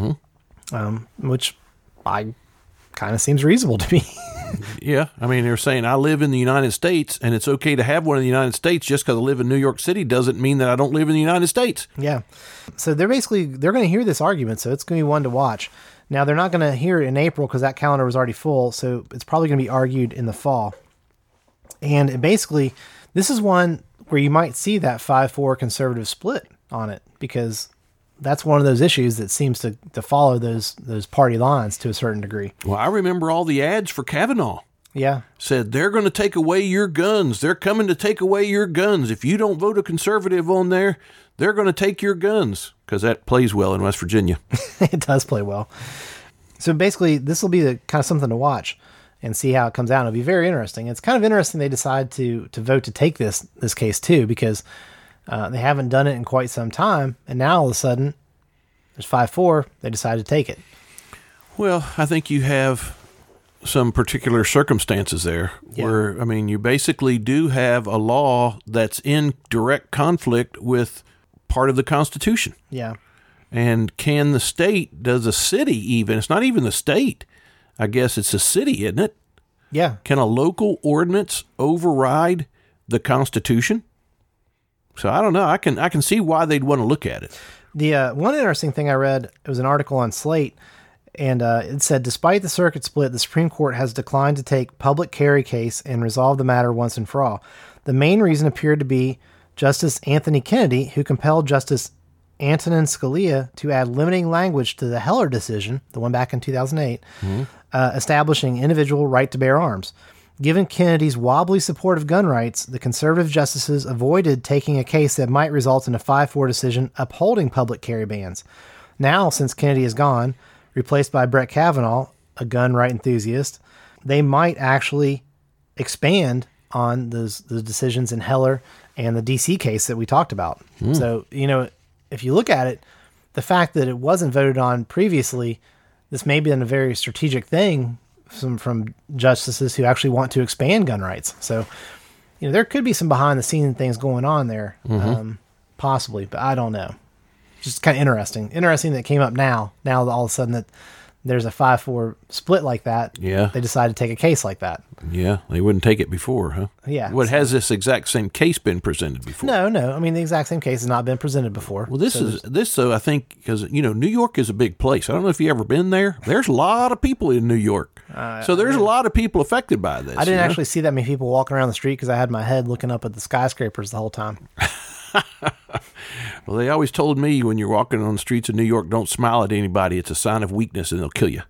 Speaker 1: them. Which kind of seems reasonable to me.
Speaker 3: Yeah, I mean, they're saying I live in the United States, and it's okay to have one in the United States. Just because I live in New York City doesn't mean that I don't live in the United States.
Speaker 1: Yeah. So they're going to hear this argument, so it's going to be one to watch. Now, they're not going to hear it in April because that calendar was already full, so it's probably going to be argued in the fall. And basically, this is one where you might see that 5-4 conservative split on it, because that's one of those issues that seems to follow those party lines to a certain degree.
Speaker 3: Well, I remember all the ads for Kavanaugh.
Speaker 1: Yeah.
Speaker 3: Said they're going to take away your guns. They're coming to take away your guns. If you don't vote a conservative on there, they're going to take your guns, because that plays well in West Virginia.
Speaker 1: It does play well. So basically, this will be the kind of something to watch and see how it comes out. It'll be very interesting. It's kind of interesting they decide to vote to take this case too, because they haven't done it in quite some time, and now all of a sudden there's 5-4. They decide to take it.
Speaker 3: Well, I think you have some particular circumstances there where, I mean, you basically do have a law that's in direct conflict with part of the Constitution.
Speaker 1: Yeah.
Speaker 3: And can the state, does a city even, it's not even the state, I guess it's a city, isn't it?
Speaker 1: Yeah.
Speaker 3: Can a local ordinance override the Constitution? So I don't know. I can see why they'd want to look at it.
Speaker 1: The one interesting thing I read, it was an article on Slate, and it said, despite the circuit split, the Supreme Court has declined to take public carry case and resolve the matter once and for all. The main reason appeared to be Justice Anthony Kennedy, who compelled Justice Antonin Scalia to add limiting language to the Heller decision, the one back in 2008, establishing individual right to bear arms. Given Kennedy's wobbly support of gun rights, the conservative justices avoided taking a case that might result in a 5-4 decision upholding public carry bans. Now, since Kennedy is gone, replaced by Brett Kavanaugh, a gun right enthusiast, they might actually expand on those decisions in Heller and the DC case that we talked about. So, if you look at it, the fact that it wasn't voted on previously, this may be a very strategic thing from justices who actually want to expand gun rights. So, there could be some behind the scenes things going on there, possibly, but I don't know. Just kind of interesting. Interesting that it came up now all of a sudden that there's a 5-4 split like that.
Speaker 3: Yeah.
Speaker 1: They decided to take a case like that.
Speaker 3: Yeah. They wouldn't take it before, huh?
Speaker 1: Yeah.
Speaker 3: What, has this exact same case been presented before?
Speaker 1: No. I mean, the exact same case has not been presented before.
Speaker 3: Well, so I think, because, New York is a big place. I don't know if you've ever been there. There's a lot of people in New York. So there's a lot of people affected by this.
Speaker 1: I didn't actually see that many people walking around the street because I had my head looking up at the skyscrapers the whole time.
Speaker 3: Well, they always told me when you're walking on the streets of New York, don't smile at anybody. It's a sign of weakness and they'll kill you.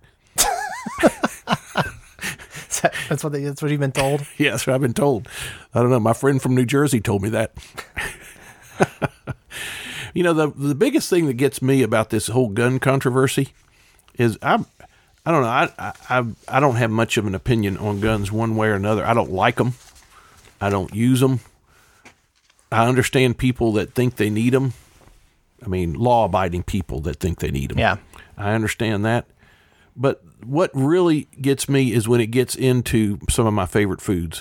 Speaker 1: That's what you've been told?
Speaker 3: Yeah, that's what I've been told. I don't know. My friend from New Jersey told me that. You know, the biggest thing that gets me about this whole gun controversy is I don't know. I don't have much of an opinion on guns one way or another. I don't like them. I don't use them. I understand people that think they need them. I mean, law-abiding people that think they need them.
Speaker 1: Yeah.
Speaker 3: I understand that. But what really gets me is when it gets into some of my favorite foods.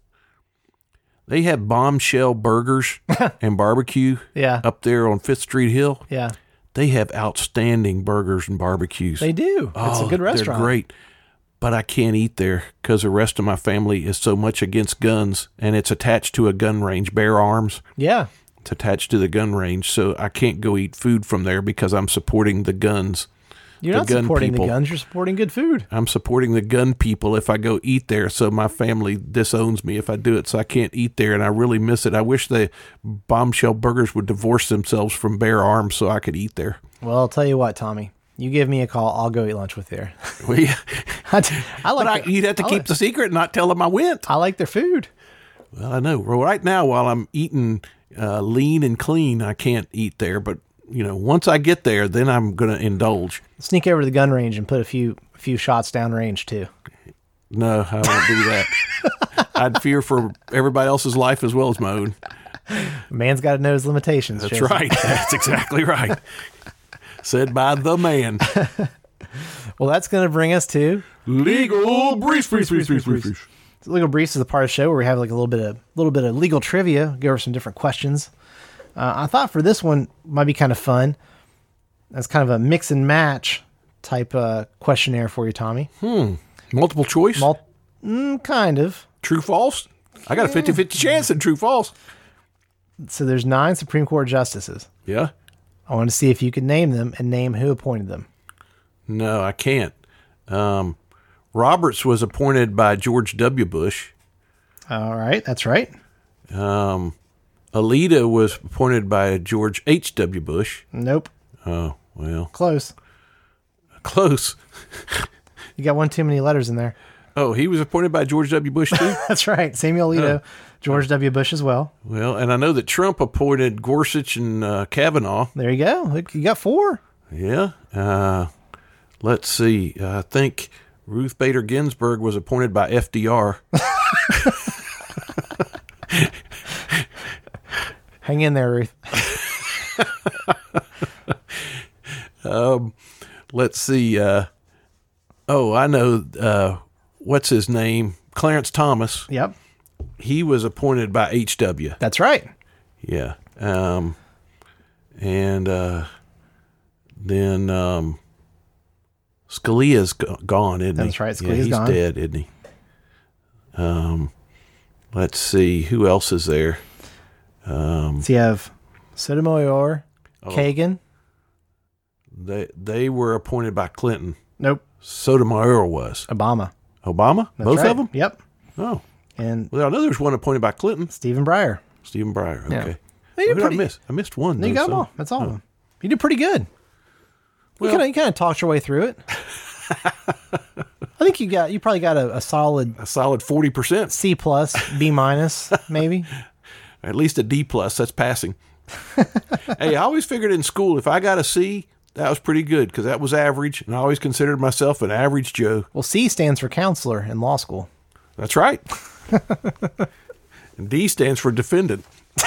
Speaker 3: They have Bombshell burgers and barbecue up there on 5th Street Hill.
Speaker 1: Yeah.
Speaker 3: They have outstanding burgers and barbecues.
Speaker 1: They do. It's a good restaurant.
Speaker 3: They're great. But I can't eat there because the rest of my family is so much against guns, and it's attached to a gun range, Bear Arms.
Speaker 1: Yeah.
Speaker 3: It's attached to the gun range, so I can't go eat food from there because I'm supporting the guns.
Speaker 1: You're not supporting the guns. You're supporting good food.
Speaker 3: I'm supporting the gun people if I go eat there, so my family disowns me if I do it, so I can't eat there, and I really miss it. I wish the Bombshell Burgers would divorce themselves from Bear Arms so I could eat there.
Speaker 1: Well, I'll tell you what, Tommy. You give me a call, I'll go eat lunch with you.
Speaker 3: Well, yeah. You'd have to
Speaker 1: I
Speaker 3: keep the secret and not tell them I went.
Speaker 1: I like their food.
Speaker 3: Well, I know. Well, right now, while I'm eating lean and clean, I can't eat there, but once I get there, then I'm going to indulge.
Speaker 1: Sneak over to the gun range and put a few shots down range too.
Speaker 3: No, I won't do that. I'd fear for everybody else's life as well as my own.
Speaker 1: A man's got to know his limitations.
Speaker 3: That's right. That's exactly right. Said by the man.
Speaker 1: Well, that's going to bring us to
Speaker 3: Legal Briefs.
Speaker 1: So Legal Briefs is a part of the show where we have like a little bit of legal trivia, go over some different questions. I thought for this one might be kind of fun. That's kind of a mix and match type questionnaire for you, Tommy.
Speaker 3: Multiple choice?
Speaker 1: Kind of.
Speaker 3: True, false? I got a 50-50 chance in true, false.
Speaker 1: So there's 9 Supreme Court justices.
Speaker 3: Yeah?
Speaker 1: I want to see if you could name them and name who appointed them.
Speaker 3: No, I can't. Roberts was appointed by George W. Bush.
Speaker 1: All right, that's right.
Speaker 3: Alita was appointed by George H.W. Bush.
Speaker 1: Nope.
Speaker 3: Oh, well.
Speaker 1: Close. You got one too many letters in there.
Speaker 3: Oh, he was appointed by George W. Bush, too?
Speaker 1: That's right. Samuel Alito, George W. Bush as well.
Speaker 3: Well, and I know that Trump appointed Gorsuch and Kavanaugh.
Speaker 1: There you go. You got 4.
Speaker 3: Yeah. Let's see. I think Ruth Bader Ginsburg was appointed by FDR.
Speaker 1: Hang in there, Ruth.
Speaker 3: Let's see. I know. What's his name? Clarence Thomas.
Speaker 1: Yep.
Speaker 3: He was appointed by H.W.
Speaker 1: That's right.
Speaker 3: Yeah. And then Scalia's gone, isn't he?
Speaker 1: That's right. Scalia's
Speaker 3: gone. He's dead, isn't he? Let's see. Who else is there?
Speaker 1: So you have Sotomayor, Kagan.
Speaker 3: They were appointed by Clinton.
Speaker 1: Nope.
Speaker 3: Sotomayor was.
Speaker 1: Obama.
Speaker 3: That's both
Speaker 1: right.
Speaker 3: of them?
Speaker 1: Yep.
Speaker 3: Oh.
Speaker 1: And
Speaker 3: well, I know there's one appointed by Clinton.
Speaker 1: Stephen Breyer.
Speaker 3: Okay.
Speaker 1: Yeah.
Speaker 3: What did I miss? I missed one.
Speaker 1: You got them all. That's all of them. You did pretty good. Well, you kind of talked your way through it. I think you probably got a solid
Speaker 3: 40%.
Speaker 1: C plus, B minus, maybe.
Speaker 3: At least a D plus. That's passing. Hey, I always figured in school if I got a C, that was pretty good because that was average, and I always considered myself an average Joe.
Speaker 1: Well, C stands for counselor in law school.
Speaker 3: That's right. And D stands for defendant.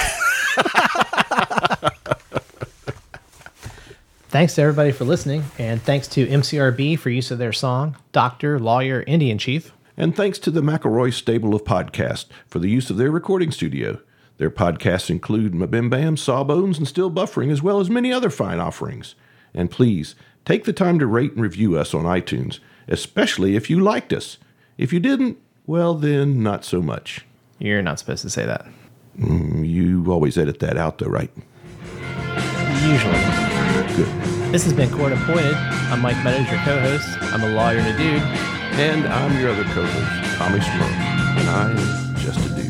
Speaker 1: Thanks to everybody for listening, and thanks to MCRB for use of their song, Doctor, Lawyer, Indian Chief.
Speaker 2: And thanks to the McElroy Stable of Podcasts for the use of their recording studio. Their podcasts include Mabimbam, Sawbones, and Still Buffering, as well as many other fine offerings. And please, take the time to rate and review us on iTunes, especially if you liked us. If you didn't, well then, not so much.
Speaker 1: You're not supposed to say that.
Speaker 2: You always edit that out, though, right?
Speaker 1: Usually.
Speaker 2: Good.
Speaker 1: This has been Court Appointed. I'm Mike Meadows, your co-host. I'm a lawyer and a dude.
Speaker 2: And I'm your other co-host, Tommy Smurl. And I am just a dude.